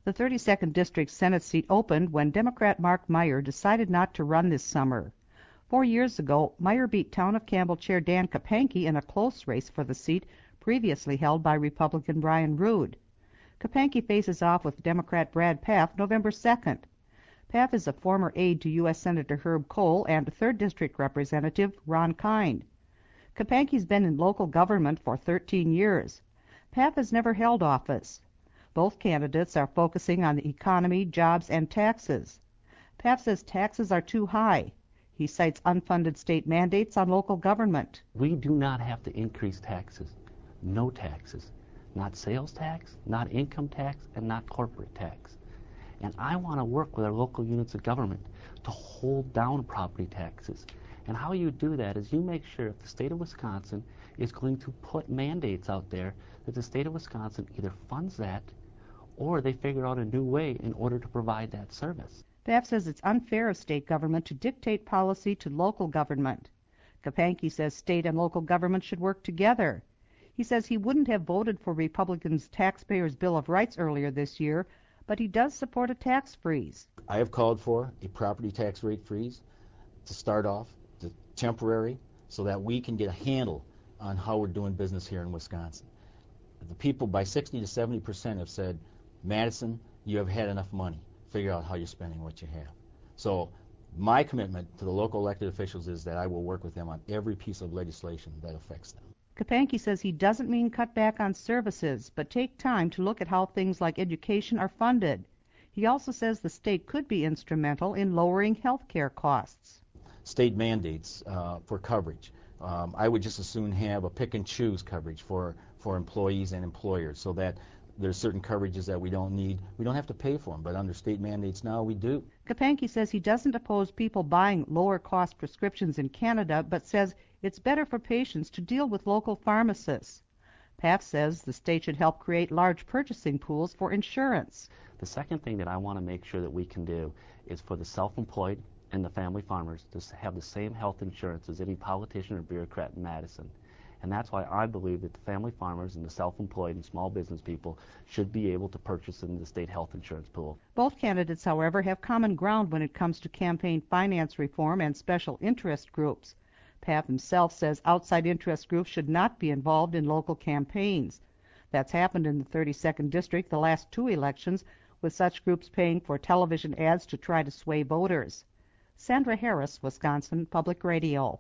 The 32nd District Senate seat opened when Democrat Mark Meyer decided not to run this summer. 4 years ago, Meyer beat Town of Campbell Chair Dan Kapanke in a close race for the seat previously held by Republican Brian Rood. Kapanke faces off with Democrat Brad Pfaff November 2nd. Pfaff is a former aide to U.S. Senator Herb Kohl and 3rd District Representative Ron Kind. Kapanke's been in local government for 13 years. Pfaff has never held office. Both candidates are focusing on the economy, jobs, and taxes. Pfaff says taxes are too high. He cites unfunded state mandates on local government. We do not have to increase taxes. No taxes. Not sales tax, not income tax, and not corporate tax. And I want to work with our local units of government to hold down property taxes. And how you do that is you make sure if the state of Wisconsin is going to put mandates out there, that the state of Wisconsin either funds that or they figure out a new way in order to provide that service. Pfaff says it's unfair of state government to dictate policy to local government. Kapanke says state and local government should work together. He says he wouldn't have voted for Republicans' Taxpayers' Bill of Rights earlier this year, but he does support a tax freeze. I have called for a property tax rate freeze to start off, temporary, so that we can get a handle on how we're doing business here in Wisconsin. The people, by 60 to 70%, have said, Madison, you have had enough money. Figure out how you're spending what you have. So my commitment to the local elected officials is that I will work with them on every piece of legislation that affects them. Kapanke says he doesn't mean cut back on services, but take time to look at how things like education are funded. He also says the state could be instrumental in lowering health care costs. State mandates for coverage. I would just as soon have a pick and choose coverage for employees and employers, so that there's certain coverages that we don't need. We don't have to pay for them, but under state mandates now we do. Kapanke says he doesn't oppose people buying lower cost prescriptions in Canada, but says it's better for patients to deal with local pharmacists. Pfaff says the state should help create large purchasing pools for insurance. The second thing that I want to make sure that we can do is for the self-employed and the family farmers to have the same health insurance as any politician or bureaucrat in Madison. And that's why I believe that the family farmers and the self-employed and small business people should be able to purchase in the state health insurance pool. Both candidates, however, have common ground when it comes to campaign finance reform and special interest groups. Pfaff himself says outside interest groups should not be involved in local campaigns. That's happened in the 32nd District the last 2 elections, with such groups paying for television ads to try to sway voters. Sandra Harris, Wisconsin Public Radio.